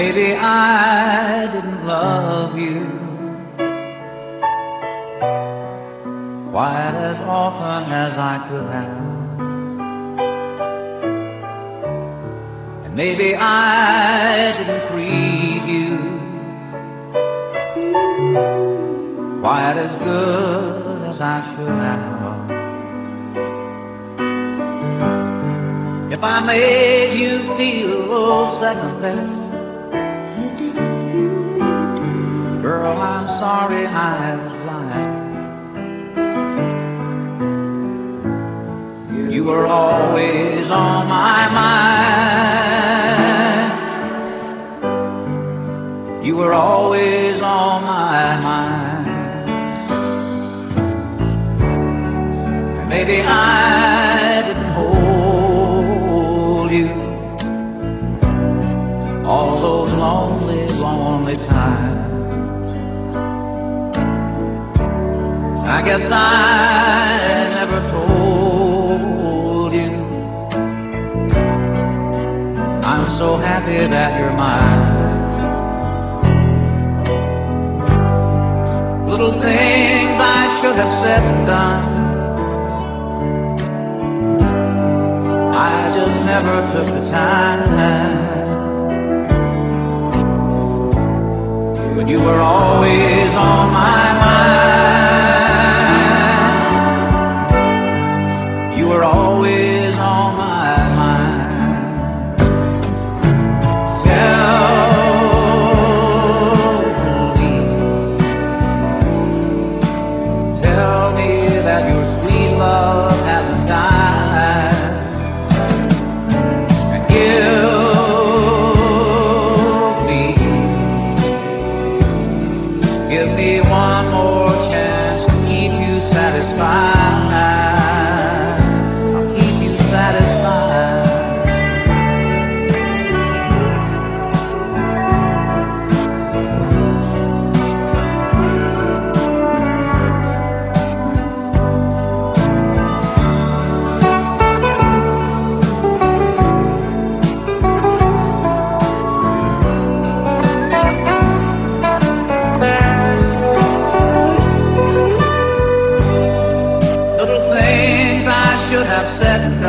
maybe I didn't love you quite as often as I could have. And maybe I didn't treat you quite as good as I should have. If I made you feel second best, girl, I'm sorry I was blind. You were always on my mind. You were always on my mind. And maybe I didn't hold you all those lonely, lonely times. I guess I never told you I'm so happy that you're mine. Little things I should have said and done, I just never took the time. But you were always on my mind. You were always on my mind. Tell me that your sweet love hasn't died. And give me one more chance to keep you satisfied. I'll keep you satisfied. Little things I should have said and